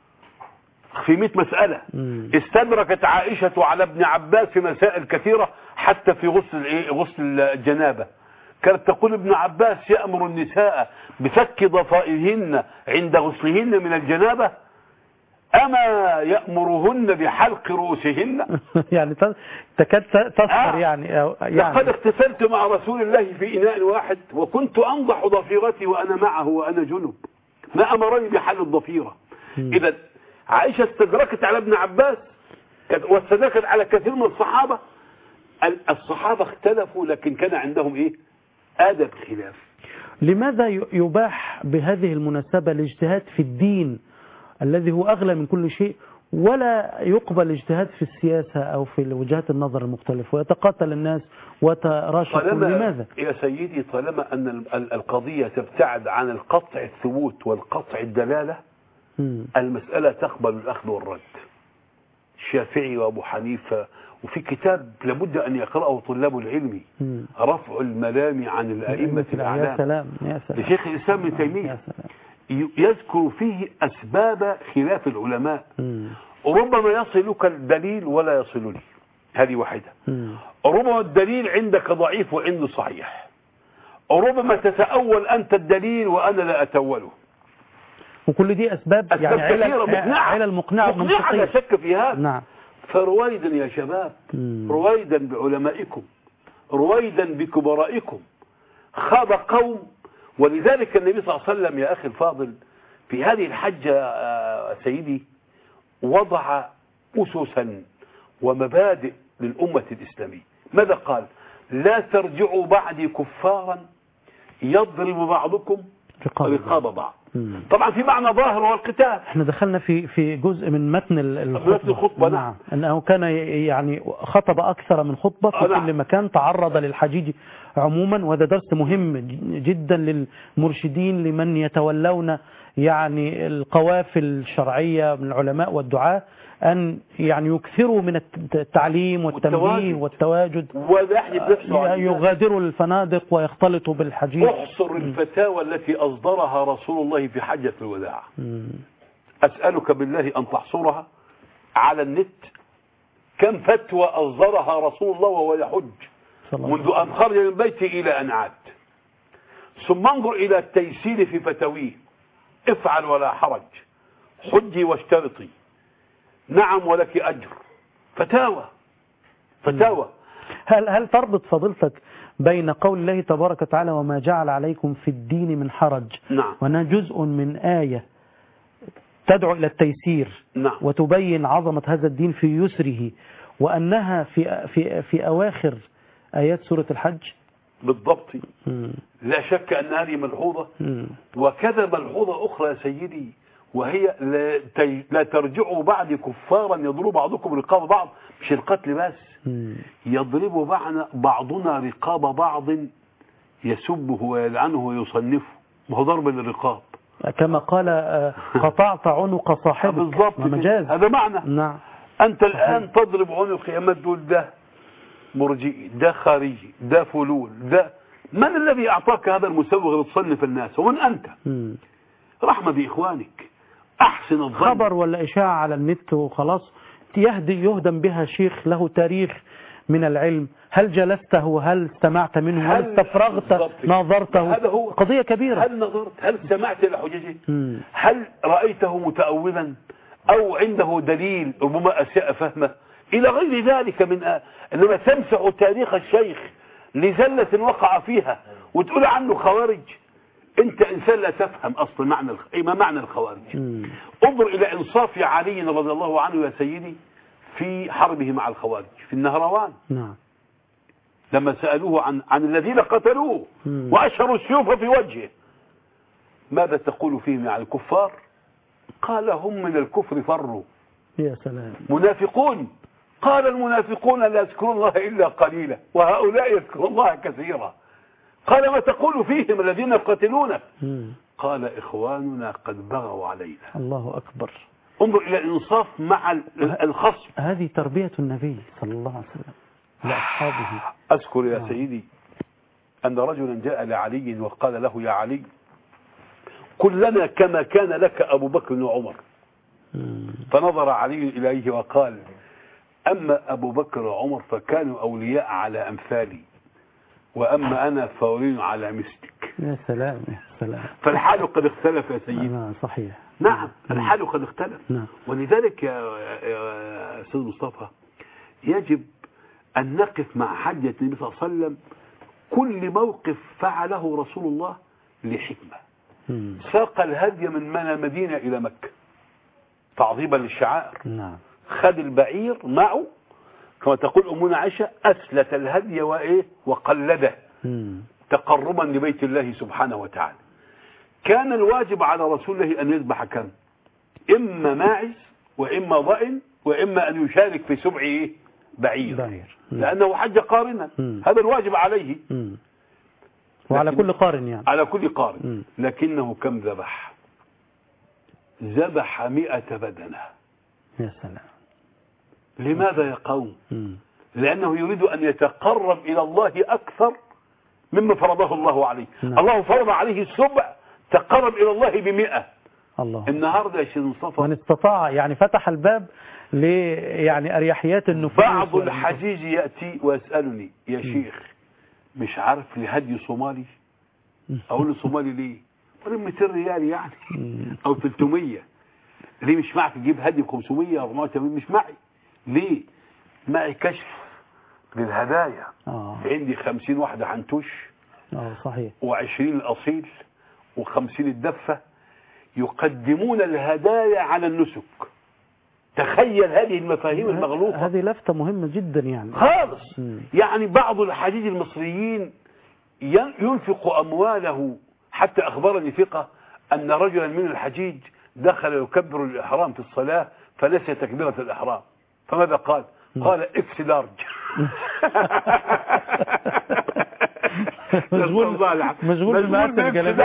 في مئة مسألة. مم. استدركت عائشة على ابن عباس في مسائل كثيرة، حتى في غسل غسل الجنابة كانت تقول ابن عباس يأمر النساء بفك ضفائرهن عند غسلهن من الجنابة، أما يأمرهن بحلق رؤوسهن. يعني تكاد تصفر. آه. يعني, يعني لقد اغتسلت مع رسول الله في إناء واحد، وكنت أنضح ضفيرتي وأنا معه وأنا جنب، ما أمرني بحل الضفيرة. إذا عائشة استدركت على ابن عباس واستدركت على كثير من الصحابة. الصحابة اختلفوا لكن كان عندهم إيه؟ أدب خلاف. لماذا يباح بهذه المناسبة الاجتهاد في الدين الذي هو أغلى من كل شيء، ولا يقبل اجتهاد في السياسة أو في وجهات النظر المختلفة ويتقاتل الناس وتراشقوا؟ لماذا؟ يا سيدي طالما أن القضية تبتعد عن القطع الثبوت والقطع الدلالة، م. المسألة تقبل الأخذ والرد. الشافعي وأبو حنيفة، وفي كتاب لابد أن يقرأه طلاب العلم، م. رفع الملام عن الأئمة الأعلام. يا سلام يا سلام. لشيخ الإسلام ابن تيمية يذكر فيه أسباب خلاف العلماء. م. ربما يصلك الدليل ولا يصلني، هذه واحدة. م. ربما الدليل عندك ضعيف وعنده صحيح، ربما تتأول أنت الدليل وأنا لا أتوله، وكل دي أسباب, أسباب يعني علل مقنعة مقنعة لا شك في هذا. نعم. فرويدا يا شباب، م. رويدا بعلمائكم، رويدا بكبرائكم، خاب قوم. ولذلك النبي صلى الله عليه وسلم يا أخي الفاضل في هذه الحجة سيدي وضع أسسا ومبادئ للأمة الإسلامية. ماذا قال؟ لا ترجعوا بعدي كفارا يضرب بعضكم رقاب بعض. مم. طبعا في معنى ظاهر هو القتال. احنا دخلنا في في جزء من متن الخطبة, متن الخطبة نعم. انه كان يعني خطب اكثر من خطبة في آه نعم. كل مكان، تعرض للحجيج عموما، وهذا درس مهم جدا للمرشدين لمن يتولون يعني القوافل الشرعية من العلماء والدعاة، أن يعني يكثروا من التعليم والتنبيه والتواجد، يغادروا الفنادق ويختلطوا بالحجيج. احصر الفتاوى التي أصدرها رسول الله في حجة الوداع. مم. أسألك بالله أن تحصرها على النت. كم فتوى أصدرها رسول الله وهو يحج منذ أن خرج من بيته إلى أن عاد. ثم انظر إلى التيسير في فتاويه: افعل ولا حرج، حجي واشترطي، نعم ولك أجر. فتاوى فتاوى. هل هل تربط فضيلتك بين قول الله تبارك وتعالى وما جعل عليكم في الدين من حرج، نعم، وأنها جزء من آية تدعو إلى التيسير، نعم، وتبين عظمة هذا الدين في يسره، وأنها في في في أواخر آيات سورة الحج؟ بالضبط. مم. لا شك أن هذه ملحوظة. مم. وكذا ملحوظة أخرى يا سيدي، وهي لا, تج... لا ترجعوا بعد كفارا يضرب بعضكم رقاب بعض. مش القتل بس، مم. يضرب بعضنا بعضنا رقاب بعض، يسبه ويلعنه ويصنفه. ما هو ضرب للرقاب، كما قال قطعت عنق صاحبك. بالضبط، مجاز. هذا معنى. نعم. أنت الآن تضرب عنق يا تقول ده مرجئي، ده خارجي، ده فلول، ده من الذي أعطاك هذا المسوغ لتصنف الناس؟ ومن أنت؟ مم. رحمة بإخوانك، أحسن الظن. خبر ولا إشاعة على النت وخلاص يهدي يهدم بها شيخ له تاريخ من العلم. هل جلسته؟ هل استمعت منه؟ هل استفرغت؟ ناظرته؟ هذا هو قضية كبيرة. هل نظرت؟ هل سمعت لحججه؟ هل رأيته متأولا أو عنده دليل ربما أساء فهمه إلى غير ذلك من آه. إنما تمسح تاريخ الشيخ لزلة وقع فيها وتقول عنه خوارج. أنت إنسان لا تفهم أصلا معنى الخ... إيه ما معنى الخوارج. مم. انظر إلى إنصاف علي رضي الله عنه يا سيدي في حربه مع الخوارج في النهروان. نعم. لما سألوه عن عن الذين قتلوه مم. وأشهروا السيوف في وجهه، ماذا تقول فيهم عن الكفار؟ قال هم من الكفر فروا. يا سلام. منافقون. قال المنافقون لا يذكرون الله إلا قليلا وهؤلاء يذكرون الله كثيرا. قال ما تقول فيهم الذين يقتلونك؟ قال إخواننا قد بغوا علينا. الله أكبر. انظر إلى الإنصاف مع الخصم. هذه تربية النبي صلى الله عليه وسلم لأصحابه. أذكر يا سيدي أن رجلا جاء لعلي وقال له: يا علي، قل لنا كما كان لك أبو بكر وعمر. فنظر علي إليه وقال: أما أبو بكر وعمر فكانوا أولياء على أمثالي، وأما أنا فأولي على مثلك. يا سلام يا سلام. فالحال قد اختلف يا سيدي. نعم صحيح. نعم الحال قد اختلف. نعم. ولذلك يا أستاذ مصطفى يجب أن نقف مع حجة النبي صلى الله عليه وسلم كل موقف فعله رسول الله لحكمة. مم. ساق الهدي من المدينة إلى مكة تعظيما للشعائر. نعم. خد البعير معه كما تقول أمنا عائشة، أسلت الهدي وإيه وقلده مم. تقربا لبيت الله سبحانه وتعالى. كان الواجب على رسول الله أن يذبح كم؟ إما ماعز وإما ضأن وإما أن يشارك في سبع إيه؟ بعير, بعير. لأنه حج قارنا. مم. هذا الواجب عليه. مم. وعلى كل قارن يعني. على كل قارن. مم. لكنه كم ذبح؟ ذبح مئة بدنة. يا سلام. لماذا يا قوم؟ مم. لأنه يريد أن يتقرب إلى الله أكثر مما فرضه الله عليه. نعم. الله فرض عليه السبع، تقرب إلى الله بمئة. الله. النهاردة يا شيخ مصطفى من استطاع يعني فتح الباب ل يعني أريحيات النفوس. بعض الحجيج يأتي ويسألني: يا شيخ مش عارف لهدي صومالي؟ أقول له: صومالي ليه؟ قال مئتين ريال يعني أو ثلاثمية. ليه مش معك تجيب هدي ب خمسمية أو أربعمية وثمانين؟ مش معي. ليه؟ معي كشف للهدايا. آه. عندي خمسين واحدة حنتوش. اه صحيح. وعشرين الأصيل وخمسين الدفة يقدمون الهدايا على النسك. تخيل هذه المفاهيم المغلوطة. هذه لفتة مهمة جدا يعني خالص. م. يعني بعض الحجيج المصريين ينفق أمواله، حتى أخبرني ثقة أن رجلا من الحجيج دخل يكبر الإحرام في الصلاة فنسي تكبيرة الإحرام، فماذا قال؟ قال اكس لارج. مشغول مشغول بالمآسف الجلالية.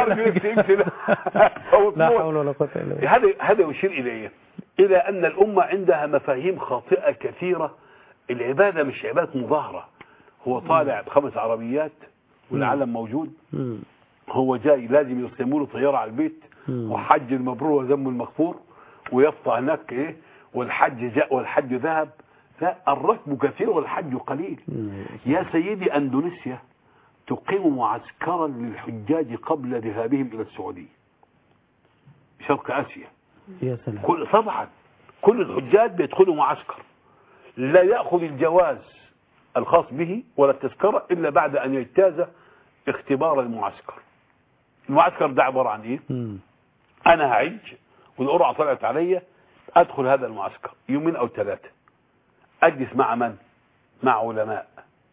لا حول ولا قوة إلا بالله. هذا هذا يشير إليه إلى أن الأمة عندها مفاهيم خاطئة كثيرة. العبادة مش عبادة مظاهرة، هو طالع بخمس عربيات والعلم موجود، هو جاي لازم يرسموا له طيارة على البيت، وحج المبرور وذم المغفور، ويفطى هناك إيه، والحج جاء والحج ذهب. لا، الركب كثير والحج قليل. يا سيدي، أندونيسيا تقيم معسكرا للحجاج قبل ذهابهم إلى السعودية، شرق آسيا. يا سلام. كل طبعا كل الحجاج بيدخلوا معسكر، لا يأخذ الجواز الخاص به ولا التذكرة إلا بعد أن يجتاز اختبار المعسكر. المعسكر ده عبارة عن إيه؟ م. أنا هعج والقرعة طلعت عليا، أدخل هذا المعسكر يومين أو ثلاثة، أجلس مع من؟ مع علماء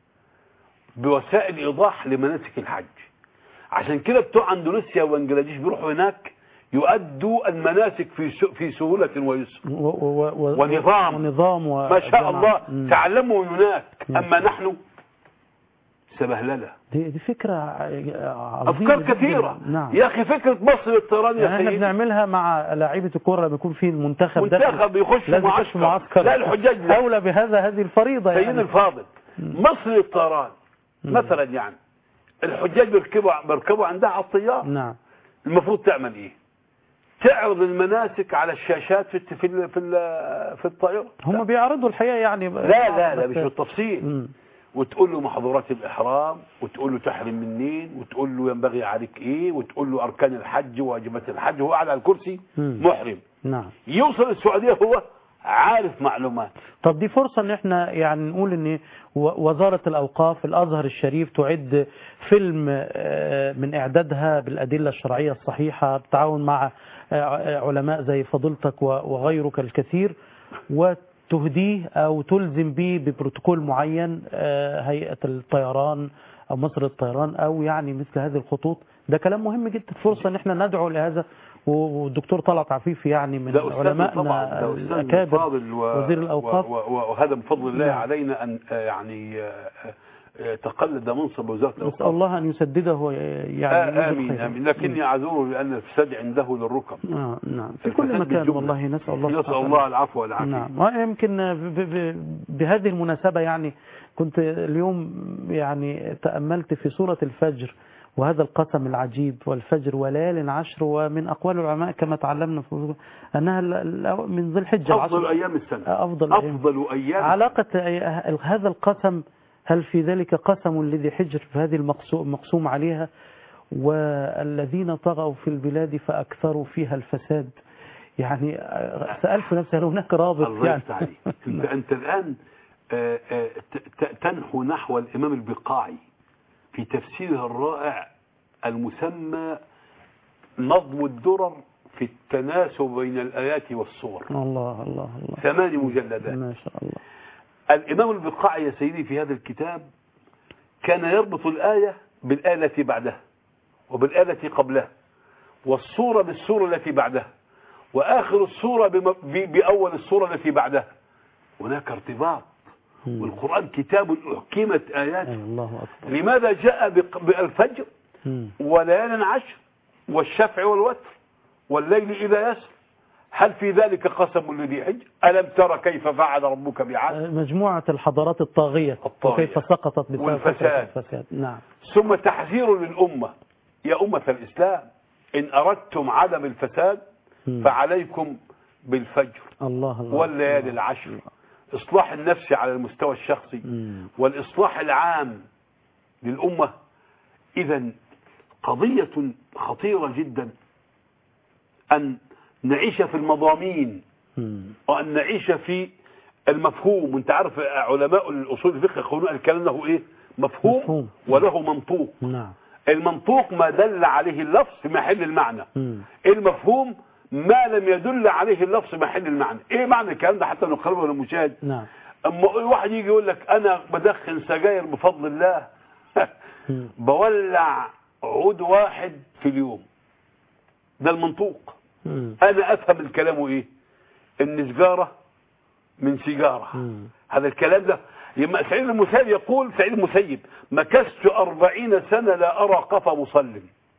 بوسائل إيضاح لمناسك الحج. عشان كده بتوع أندونيسيا وبنجلاديش بيروحوا هناك يؤدوا المناسك في في سهولة ويسر ونظام ونظام و... ما شاء الله. م. تعلموا هناك. أما نحن سبهللة. دي, دي فكرة عظيمة، أفكار كثيرة. نعم. يا أخي فكرة مصر للطيران يا يعني احنا بنعملها مع لاعيبة الكرة لما يكون في المنتخب منتخب يخش معسكر. معسكر لا، الحجاج لا. أولى بهذا هذه الفريضة. سيدنا يعني الفاضل، مصر للطيران مثلا، يعني الحجاج بيركبوا بيركبوا عندها على الطيار. نعم. المفروض تعمل ايه؟ تعرض المناسك على الشاشات في في في, في الطائرة. هم بيعرضوا الحقيقة يعني. لا لا لا مش بالتفصيل. م. وتقول له محظورات الإحرام، وتقول له تحرم منين، وتقول له ينبغي عليك ايه، وتقول له أركان الحج وواجبات الحج. هو قاعد على الكرسي م. محرم. نعم. يوصل السعودية هو عارف معلومات. طب دي فرصة ان احنا يعني نقول ان وزارة الأوقاف الأزهر الشريف تعد فيلم من إعدادها بالأدلة الشرعية الصحيحة بالتعاون مع علماء زي فضيلتك وغيرك الكثير، وتهديه أو تلزم به ببروتوكول معين هيئة الطيران أو مصر للطيران أو يعني مثل هذه الخطوط. ده كلام مهم جدا، فرصة ان احنا ندعو لهذا. والدكتور طلعت عفيفي يعني من علمائنا الأكابر وزير الأوقاف، وهذا بفضل الله علينا أن يعني تقلد منصب وزارة الأوقاف. نسأل الله أن يسدده يعني. آه آمين آمين. لكني أعذره لأن الفساد عنده للركب. آه نعم. في كل مكان والله. نسأل الله نسأل الله العفو والعافية. نعم. ويمكن بهذه المناسبة يعني كنت اليوم يعني تأملت في سورة الفجر وهذا القسم العجيب، والفجر وليال عشر، ومن أقوال العلماء كما تعلمنا في أنها من ذي الحجة، أفضل أيام السنة، أفضل, أفضل أيام. علاقة هذا القسم، هل في ذلك قسم لذي حجر في هذه المقسوم عليها؟ والذين طغوا في البلاد فأكثروا فيها الفساد. يعني سألت نفسي هل هناك رابط؟ الله يعني أنت, أنت الآن تنحو نحو الإمام البقاعي في تفسيره الرائع المسمى نظم الدرر في التناسب بين الآيات والصور. الله الله الله. ثماني مجلدات ما شاء الله. الإمام البقاعي يا سيدي في هذا الكتاب كان يربط الآية بالآية التي بعدها، وبالآية التي قبلها، والصورة بالصورة التي بعدها، وآخر الصورة بأول الصورة التي بعدها. هناك ارتباط. والقرآن كتاب أحكمت آياته. الله أكبر. لماذا جاء بالفجر وليال عشر والشفع والوتر والليل إذا يسر؟ هل في ذلك قسم لذي حجر؟ ألم ترى كيف فعل ربك بعاد؟ مجموعة الحضارات الطاغية, الطاغية. وكيف سقطت بسبب والفساد. الفساد. نعم. ثم تحذير للأمة، يا أمة الإسلام إن أردتم عدم الفساد فعليكم بالفجر الله الله والليالي العشر. إصلاح النفس على المستوى الشخصي مم. والإصلاح العام للأمة. إذن قضية خطيرة جدا أن نعيش في المضامين مم. وأن نعيش في المفهوم. وانت عارف علماء الأصول الفقه يقولون الكلام له إيه؟ مفهوم, مفهوم. وله منطوق. نعم. المنطوق ما دل عليه اللفظ في محل المعنى. مم. المفهوم ما لم يدل عليه اللفظ في محل المعنى. ايه معنى الكلام ده حتى نقربه للمشاهد؟ نعم. اما واحد يجي يقول لك انا بدخن سجاير بفضل الله بولع عود واحد في اليوم، ده المنطوق. مم. انا افهم الكلام ايه؟ ان سجارة من سيجارة. مم. هذا الكلام ده يما سعيد المسيب يقول، سعيد المسيب مكثت أربعين سنة لا أرى قفا مصلٍ،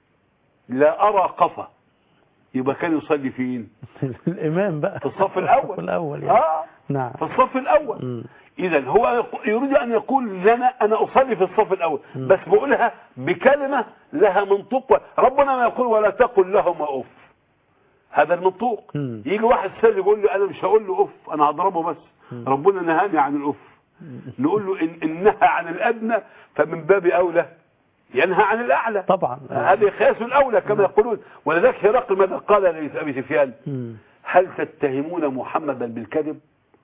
لا أرى قفا. يبقى كان يصلي فين؟ الإمام بقى في الصف الأول. الصف الأول يعني. آه نعم. في الصف الأول. مم. إذا هو يريد أن يقول لنا أنا أصلي في الصف الأول، مم. بس بقولها بكلمة لها منطوق. ربنا ما يقول ولا تقل لهما أف، هذا المنطوق. مم. يجي واحد سيد يقول لي أنا مش هقول له أف، أنا هضربه بس. مم. ربنا نهاني عن الأف. نقول له إن إنها عن الأدنى فمن باب أولى ينهى عن الأعلى. طبعا. هذا قياس الأولى كما يقولون. ولذلك هرقل ماذا قال لأبي سفيان؟ مم. هل تتهمون محمدا بالكذب؟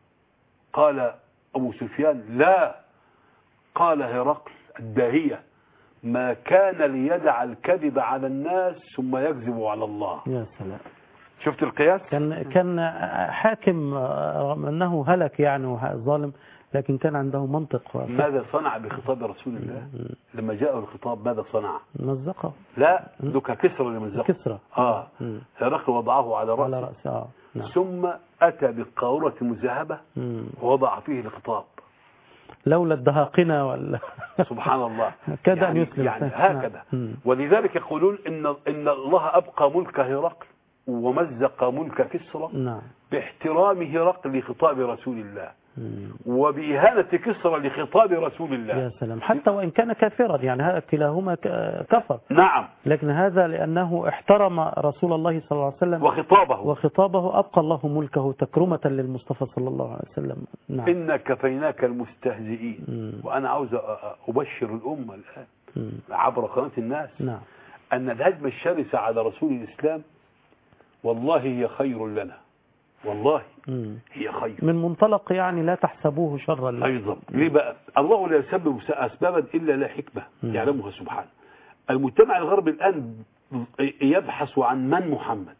قال أبو سفيان لا. قال هرقل الداهية ما كان ليدع الكذب على الناس ثم يكذب على الله. يا سلام. شفت القياس؟ كان كان حاكم رغم أنه هلك يعني ظالم، لكن كان عنده منطق. ماذا صنع بخطاب رسول الله لما جاءه الخطاب؟ ماذا صنع؟ مزقه. لا دوكا كسرى اللي مزقه. كسرى. اه هرقل وضعه على رأسه, على رأسه. آه. نعم. ثم أتى بقارورة مذهبة ووضع فيه الخطاب. لولا الدهاقنة ولا سبحان الله. كاد يعني, أن يسلم. يعني هكذا. نعم. ولذلك يقولون إن إن الله أبقى ملك هرقل ومزق ملك كسرى نعم. باحترام هرقل لخطاب رسول الله مم. وبإهانة كسرى لخطاب رسول الله. يا سلام. حتى وإن كان كافرا يعني هذا كلاهما كفر. نعم. لكن هذا لأنه احترم رسول الله صلى الله عليه وسلم وخطابه وخطابه أبقى الله ملكه تكرمة للمصطفى صلى الله عليه وسلم. نعم. إن كفيناك المستهزئين. مم. وأنا عاوز أبشر الأمة الآن مم. عبر قناة الناس نعم. أن الهجمة الشرسة على رسول الإسلام والله هي خير لنا، والله مم. هي خير. من منطلق يعني لا تحسبوه شرا لكم. أيضا ليه بقى؟ الله لا يسبب أسبابا إلا لا حكمة مم. يعلمها سبحانه. المجتمع الغربي الآن يبحث عن من محمد،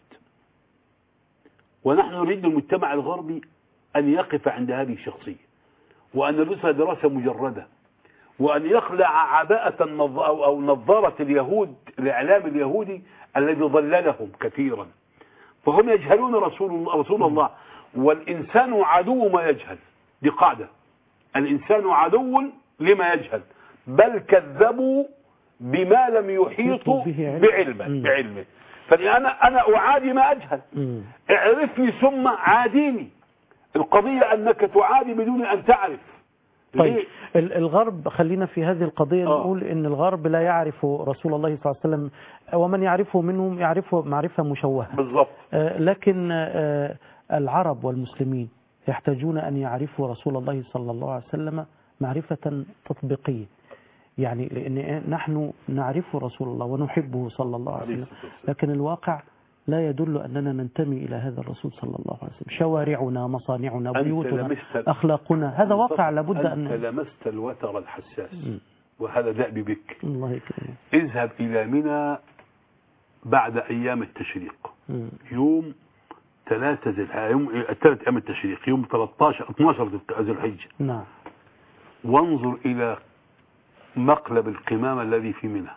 ونحن نريد المجتمع الغربي أن يقف عند هذه الشخصية، وأن يدرسها دراسة مجردة، وأن يخلع عباءة أو نظارة اليهود، الإعلام اليهودي الذي ضللهم كثيرا. فهم يجهلون رسول الله, رسول الله والإنسان عدو ما يجهل. دي قاعدة، الإنسان عدو لما يجهل، بل كذبوا بما لم يحيطوا بعلمه بعلمه فأنا أنا أعادي ما أجهل. اعرفني ثم عاديني. القضية أنك تعادي بدون أن تعرف. طيب الغرب، خلينا في هذه القضية آه. نقول إن الغرب لا يعرف رسول الله صلى الله عليه وسلم، ومن يعرفه منهم يعرفه معرفة مشوهة. بالضبط. آه لكن آه العرب والمسلمين يحتاجون أن يعرفوا رسول الله صلى الله عليه وسلم معرفة تطبيقية، يعني لأن نحن نعرف رسول الله ونحبه صلى الله عليه وسلم، لكن الواقع لا يدل أننا ننتمي إلى هذا الرسول صلى الله عليه وسلم. شوارعنا، مصانعنا، بيوتنا، أخلاقنا، هذا واقع لابد أن أنت لمست الوتر الحساس. م. وهذا دأبي بك. الله يكرمك. اذهب إلى منى بعد أيام التشريق. م. يوم ثلاثة ذي الحجة، يوم الثلاث أيام التشريق، يوم ثلاثة عشر اثناشر ذي الحجة. نعم. وانظر إلى مقلب القمامة الذي في منى،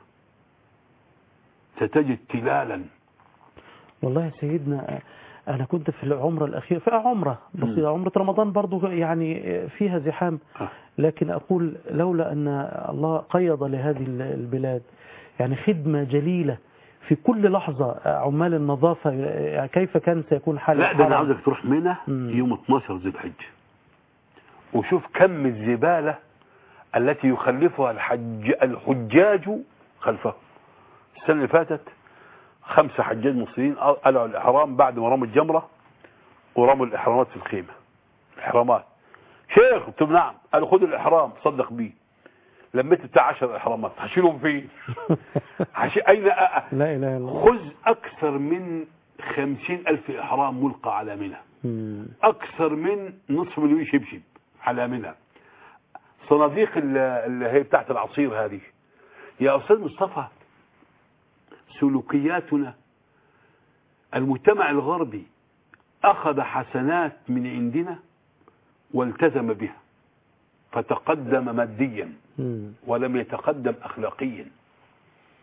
ستجد تلالا. والله يا سيدنا أنا كنت في العمرة الأخيرة، في عمرة بسيطة، عمرة رمضان برضو يعني فيها زحام، لكن أقول لولا أن الله قيض لهذه البلاد يعني خدمة جليلة في كل لحظة، عمال النظافة يعني كيف كان سيكون حال؟ لا ده أنا عاوزك تروح منى يوم اثناشر ذي الحجة وشوف كم الزبالة التي يخلفها الحج الحجاج خلفه. السنة اللي فاتت خمسة حجاج مصريين قلعوا الإحرام بعد ما رموا الجمرة ورموا الإحرامات في الخيمة. الإحرامات شيخ، قلت له نعم. قالوا خد الإحرام صدق بيه. لميت بتاع عشر إحرامات، هشيلهم فين؟ هشي... أين أ... لا إله إلا الله. خذ أكثر من خمسين ألف إحرام ملقى على منى، أكثر من نصف مليون شبشب على منى. صناديق اللي هي بتاعت العصير هذه. يا أستاذ مصطفى، سلوكياتنا، المجتمع الغربي أخذ حسنات من عندنا والتزم بها فتقدم ماديا ولم يتقدم أخلاقيا.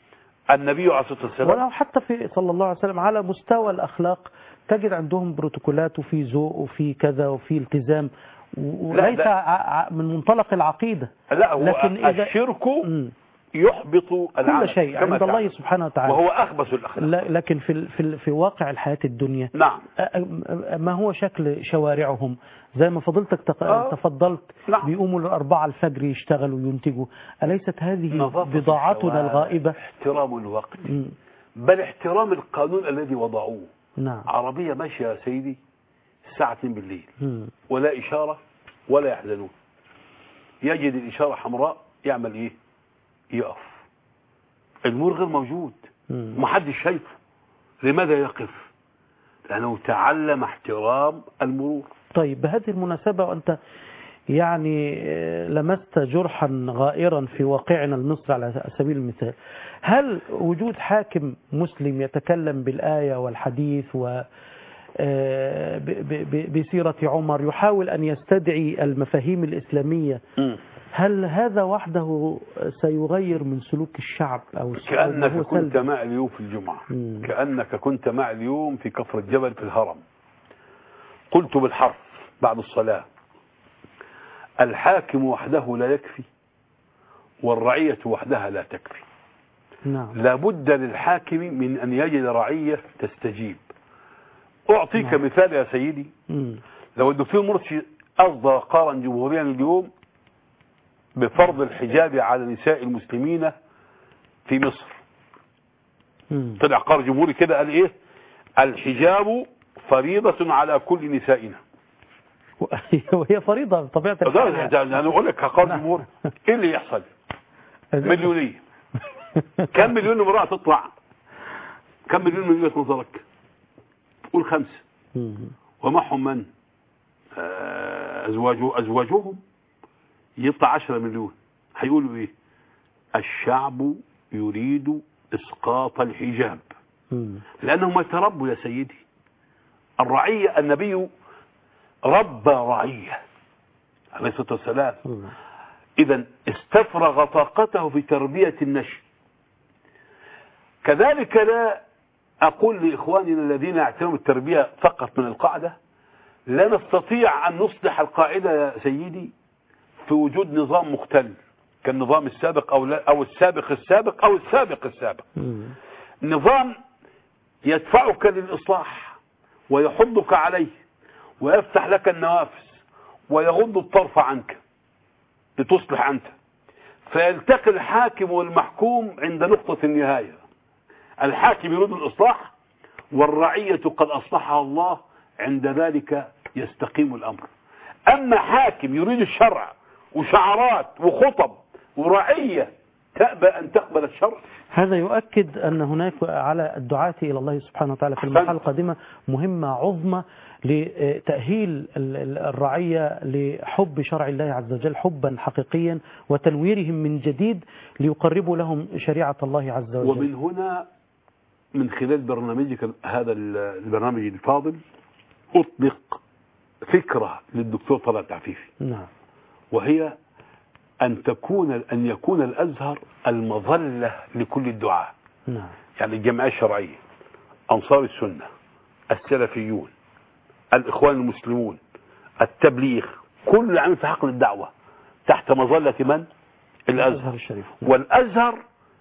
النبي عليه الصلاة والسلام. ولو حتى في صلى الله عليه وسلم على مستوى الأخلاق تجد عندهم بروتوكولات وفي ذوق وفي كذا وفي التزام، وليس لا ع- من منطلق العقيدة. لا هو لكن إذا الشرك مم. يحبط العمل كل شيء كما عند الله تعلم. سبحانه وتعالى، وهو أخبث الأخلاق. لا- لكن في ال- في ال- في واقع الحياة الدنيا نعم. أ- أ- ما هو شكل شوارعهم زي ما فضلتك تق- آه. تفضلت، نعم. بيقوموا الأربعة الفجر يشتغلوا وينتجوا. أليست هذه نظافة بضاعتنا الشوارع، الغائبة؟ احترام الوقت، مم. بل احترام القانون الذي وضعوه. نعم. عربية ماشية يا سيدي الساعة اتنين بالليل مم. ولا إشارة ولا يحزنون، يجد الإشارة حمراء يعمل إيه؟ يقف. المرور غير موجود، مم. محدش شايفه. لماذا يقف؟ لأنه تعلم احترام المرور. طيب بهذه المناسبة وأنت يعني آه، لمست جرحا غائرا في واقعنا المصري على سبيل المثال، هل وجود حاكم مسلم يتكلم بالآية والحديث و آه، ب- ب- ب- بسيرة عمر يحاول أن يستدعي المفاهيم الإسلامية، م. هل هذا وحده سيغير من سلوك الشعب أو كأنك هو كنت سلبي؟ معي اليوم في الجمعة، مم. كأنك كنت معي اليوم في كفر الجبل في الهرم. قلت بالحرف بعد الصلاة: الحاكم وحده لا يكفي، والرعية وحدها لا تكفي. نعم. لابد للحاكم من أن يجد رعية تستجيب. أعطيك نعم. مثال يا سيدي. مم. لو الدكتور مرسي أصدر قرارا جمهوريا اليوم بفرض الحجاب على نساء المسلمين في مصر، مم. طلع قرار جمهوري كده قال إيه؟ الحجاب فريضة على كل نسائنا. وهي فريضة بطبيعة الحال. ده أنا أقول لك قرار نعم. جمهوري. إيه اللي يحصل؟ مليونية. كم مليون امرأة تطلع؟ كم مليون من وجهة نظرك؟ قول خمسة. مم. ومعهم من؟ آه، أزواجه أزواجهم يطلع عشرة مليون. هيقولوا إيه؟ الشعب يريد إسقاط الحجاب. مم. لأنهم يتربوا يا سيدي. الرعية، النبي ربى رعية عليه الصلاة والسلام. مم. إذا استفرغ طاقته في تربية النشء. كذلك لا أقول لإخواننا الذين يعتنون التربية فقط من القاعدة لا نستطيع أن نصلح القاعدة يا سيدي في وجود نظام مختل كالنظام السابق أو, لا أو السابق السابق أو السابق السابق. مم. نظام يدفعك للإصلاح ويحضك عليه ويفتح لك النوافذ ويغض الطرف عنك لتصلح أنت، فيلتقي الحاكم والمحكوم عند نقطة النهاية. الحاكم يريد الإصلاح والرعية قد أصلحها الله، عند ذلك يستقيم الأمر. أما حاكم يريد الشرع وشعارات وخطب ورعية تأبى أن تقبل الشرع، هذا يؤكد أن هناك على الدعاة إلى الله سبحانه وتعالى في المرحلة القادمة مهمة عظمى لتأهيل ال- ال- الرعية لحب شرع الله عز وجل حبا حقيقيا وتنويرهم من جديد ليقربوا لهم شريعة الله عز وجل. ومن هنا من خلال برنامجك هذا البرنامج الفاضل أطلق فكرة للدكتور طلعت عفيفي، نعم. وهي أن تكون أن يكون الأزهر المظلة لكل الدعاء. نعم. يعني الجمعية الشرعية، أنصار السنة، السلفيون، الإخوان المسلمون، التبليغ، كل عام في حقل الدعوة تحت مظلة من؟ الأزهر الشريف. والأزهر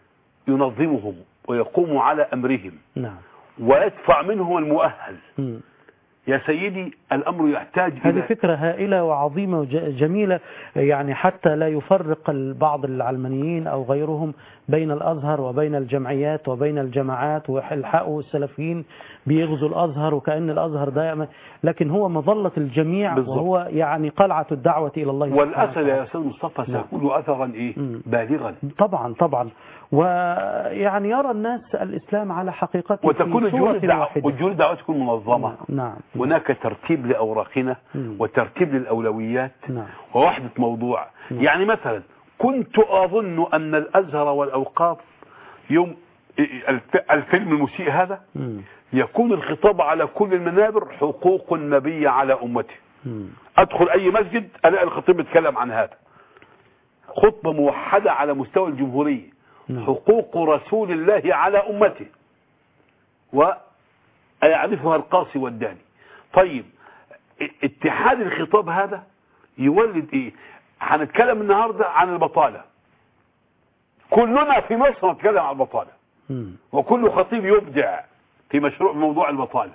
ينظمهم ويقوم على أمرهم. نعم. ويدفع منهم المؤهل. م. يا سيدي الأمر يحتاج هذه إلى فكرة هائلة وعظيمة وجميلة، يعني حتى لا يفرق بعض العلمانيين أو غيرهم بين الأزهر وبين الجمعيات وبين الجماعات، ويلحقوا السلفيين بيغزوا الأزهر وكأن الأزهر دائما، لكن هو مظلة الجميع بالضبط. وهو يعني قلعة الدعوة إلى الله. والأثر يا أستاذ مصطفى نعم. سيكون أثرا إيه؟ مم. بالغا. طبعا طبعا، ويعني يرى الناس الإسلام على حقيقته وتكون في الجهود صورة الدعوة واحدة. والجهود الدعوة تكون منظمة. نعم. هناك ترتيب لأوراقنا مم. وترتيب للأولويات نعم. ووحدة موضوع. نعم. يعني مثلا كنت أظن أن الأزهر والأوقاف يوم الف- الفيلم المسيء هذا مم. يكون الخطاب على كل المنابر حقوق النبي على أمته. مم. أدخل أي مسجد ألاقي الخطيب بيتكلم عن هذا، خطبة موحدة على مستوى الجمهورية، نعم. حقوق رسول الله على أمته ويعرفها القاصي والداني. طيب اتحاد الخطاب هذا يولد ايه؟ هنتكلم النهاردة عن البطالة. كلنا في مصر نتكلم عن البطالة، وكل خطيب يبدع في مشروع موضوع البطالة.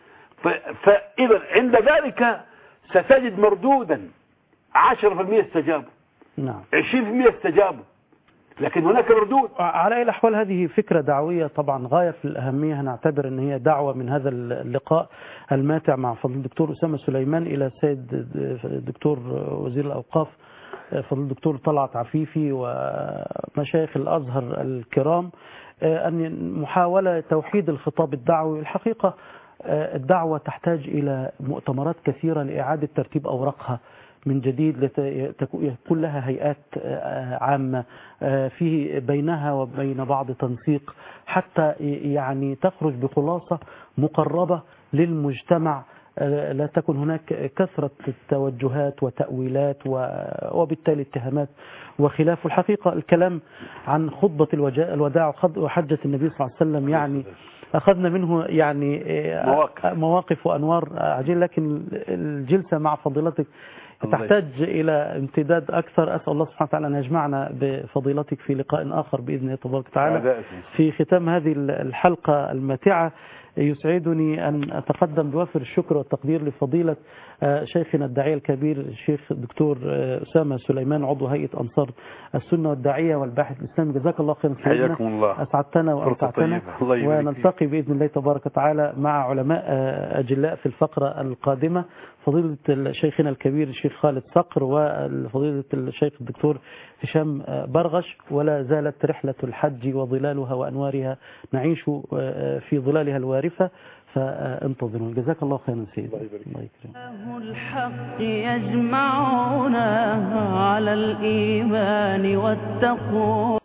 فإذا عند ذلك ستجد مردودا عشرة بالمئة استجابوا، نعم، عشرين بالمئة استجابوا، لكن هناك مردود. على أي الأحوال هذه فكرة دعوية طبعا غاية في الأهمية. هنعتبر أن هي دعوة من هذا اللقاء الماتع مع فضل الدكتور أسامة سليمان إلى السيد الدكتور وزير الأوقاف فضل الدكتور طلعت عفيفي ومشايخ الأزهر الكرام أن محاولة توحيد الخطاب الدعوي. الحقيقة الدعوة تحتاج إلى مؤتمرات كثيرة لإعادة ترتيب أوراقها من جديد، يكون لها هيئات عامة فيه بينها وبين بعض تنسيق حتى يعني تخرج بخلاصة مقربة للمجتمع، لا تكن هناك كثرة توجهات وتأويلات وبالتالي اتهامات وخلاف. الحقيقة الكلام عن خطبة الوداع وحجة النبي صلى الله عليه وسلم يعني أخذنا منه يعني مواقف, مواقف وأنوار عجيبة، لكن الجلسة مع فضيلتك تحتاج إلى امتداد أكثر. أسأل الله سبحانه وتعالى أن يجمعنا بفضيلتك في لقاء آخر بإذن الله تبارك وتعالى. في ختام هذه الحلقة الماتعة يسعدني أن أتقدم بوافر الشكر والتقدير لفضيلة شيخنا الداعية الكبير الشيخ الدكتور أسامة سليمان عضو هيئة أنصار السنة والداعية والباحث الإسلامي. جزاك الله خيرا حياكم الله، أسعدتنا وأمتعتنا، ونلتقي بإذن الله تبارك وتعالى مع علماء أجلاء في الفقرة القادمة، فضيلة شيخنا الكبير الشيخ خالد صقر وفضيلة الشيخ الدكتور هشام برغش. ولا زالت رحلة الحج وظلالها وأنوارها نعيش في ظلالها الوارفة، فانتظروا. جزاك الله خيرا سيدي. الله يكرمك. الحق يجمعنا على الإيمان والتقوى.